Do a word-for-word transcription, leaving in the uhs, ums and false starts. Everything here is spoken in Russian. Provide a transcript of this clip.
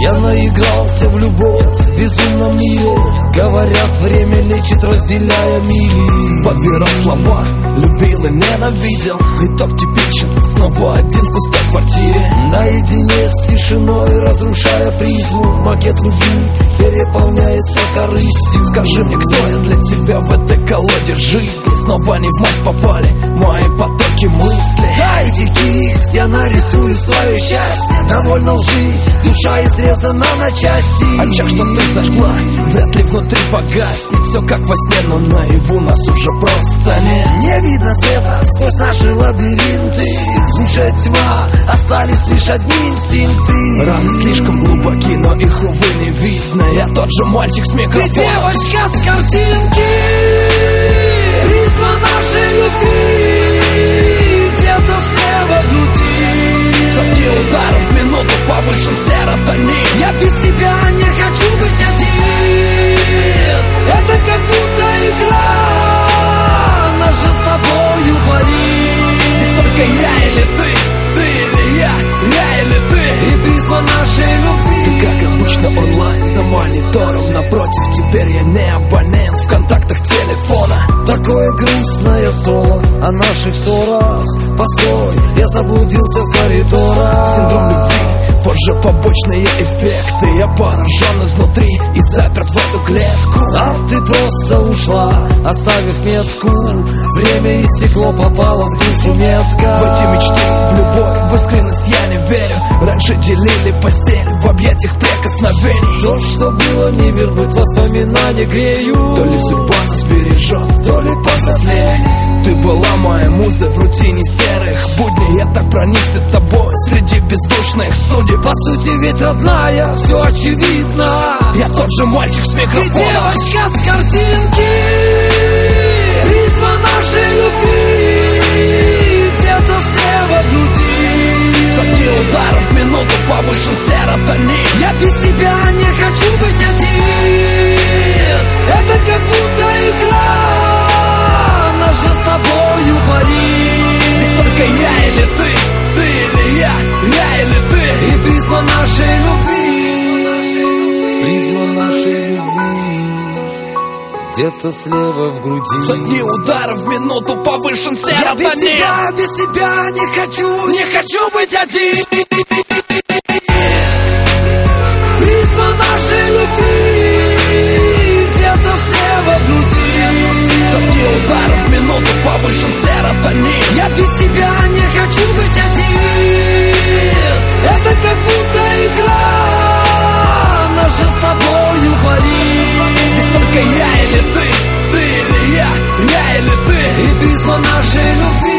Я наигрался в любовь в безумном мире. Говорят, время лечит, разделяя мили. Подбирал слова, любил и ненавидел. Итог типичен, снова один в пустой квартире. Наедине с тишиной, разрушая призму. Макет любви переполняется корыстью. Скажи мне, кто я для тебя в этой колоде жизни? Снова не в мать попали мои потоки мысли. Дайте кисть, я нарисую свое счастье. Довольно лжи, душа изрезана на части. Очаг, что ты зажгла, вряд ли внутри погаснет. Все как во сне, но наяву нас уже просто нет. Не видно света сквозь наши лабиринты. В душе тьма, остались лишь одни инстинкты. Раны слишком глубоки, но их, увы, не видно. Я тот же мальчик с микрофоном. Ты девочка с картинки, призма нашей любви. Где-то слева в груди сотни ударов в минуту, повышен серотонин. Я без тебя не хочу быть один. Это как будто игра, наша с тобою пари. Здесь только я или ты, ты или я, я или ты. И призма нашей любви. Ты как обычно онлайн, за монитором напротив. Теперь я не абонент в контактах телефона. Такое грустное соло о наших ссорах. Постой, я заблудился в коридорах. Синдром любви, позже побочные эффекты. Я поражен изнутри и заперт в эту клетку. А ты просто ушла, оставив метку. Время истекло, попало в душу метка. В эти мечты, в любовь, в искренность я не верю. Раньше делили постель в объятиях прикосновений. То, что было, не вернуть, воспоминания греют. То ли судьба нас бережет, то ли повзрослели. Ты была моей музой в рутине серых будней. Я так проникся тобой среди бездушных судеб. По сути ведь родная, все очевидно. Я тот же мальчик с микрофоном. Ты девочка с картинки, призма нашей любви. Где-то слева в груди сотни ударов в минуту, повышен серотонин. Я без тебя не хочу быть один. Это как будто игра, наша с тобою пари. Здесь только я или ты, ты или я, я или ты. И призма нашей любви, призма нашей любви. Где-то слева в груди сотни ударов в минуту, повышен серотонин. Я без тебя, без тебя не хочу, не хочу быть один. Призма нашей любви, где-то слева в груди сотни ударов в минуту, повышен серотонин. Я без тебя не хочу быть один. Это как будто игра, наша с тобою пари. Здесь только я или ты, ты или я, я или ты. И призма нашей любви.